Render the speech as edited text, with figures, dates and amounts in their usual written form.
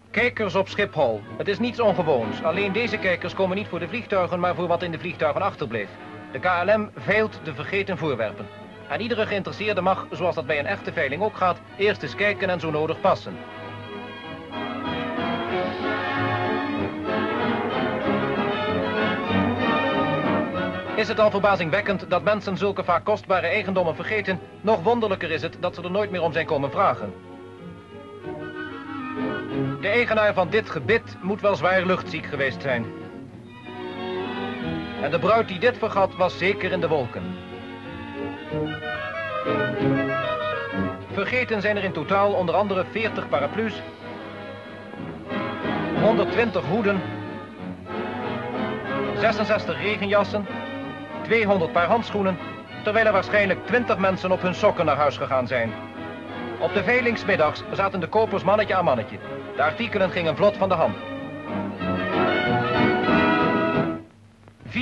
Kijkers op Schiphol. Het is niets ongewoons. Alleen deze kijkers komen niet voor de vliegtuigen, maar voor wat in de vliegtuigen achterbleef. De KLM veilt de vergeten voorwerpen. En iedere geïnteresseerde mag, zoals dat bij een echte veiling ook gaat, eerst eens kijken en zo nodig passen. Is het al verbazingwekkend dat mensen zulke vaak kostbare eigendommen vergeten, nog wonderlijker is het dat ze er nooit meer om zijn komen vragen. De eigenaar van dit gebit moet wel zwaar luchtziek geweest zijn. En de bruid die dit vergat was zeker in de wolken. Vergeten zijn er in totaal onder andere 40 paraplu's, 120 hoeden, 66 regenjassen, 200 paar handschoenen, terwijl er waarschijnlijk 20 mensen op hun sokken naar huis gegaan zijn. Op de veilingsmiddags zaten de kopers mannetje aan mannetje. De artikelen gingen vlot van de hand.